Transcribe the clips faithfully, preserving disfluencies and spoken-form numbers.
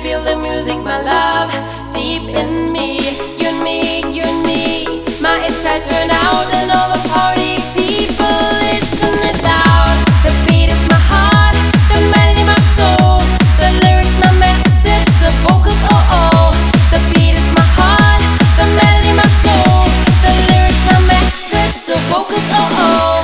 feel the music, my love, deep in me. You and me, you and me. My inside turn out and all the party people listen it loud. The beat is my heart, the melody my soul, the lyrics my message, the vocals oh oh. The beat is my heart, the melody my soul, the lyrics my message, the vocals oh oh.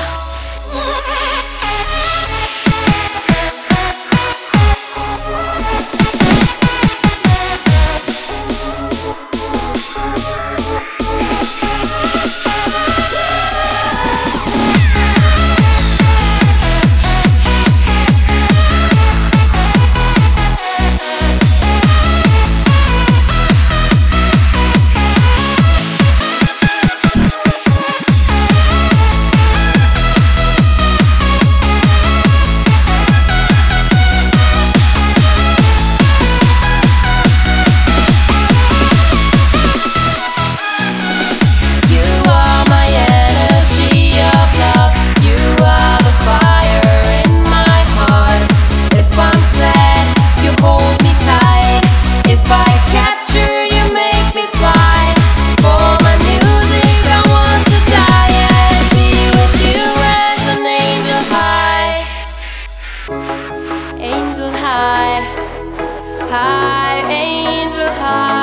Angel high, high, angel high.